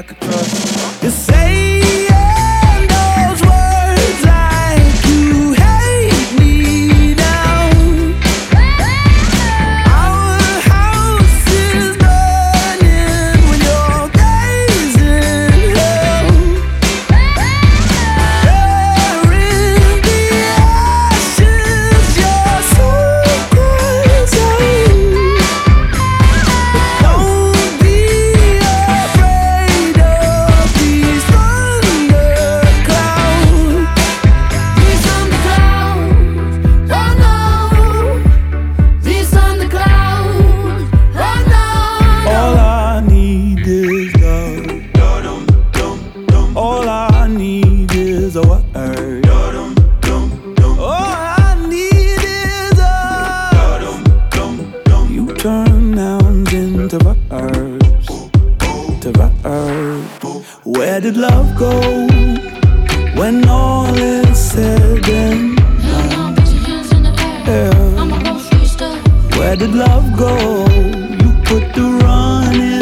could trust. You're saying those words like you hate me now. Our house is burning when you're gazing hell. There in the ashes, you're so crazy. Don't be afraid of these thunderclouds. These thunderclouds, oh no. These thunderclouds, oh no. All I need is love. All I need is a word. All I need is you turn nouns into verbs, to verbs. Where did love go when all is said and done? Yeah. Where did love go? You put the running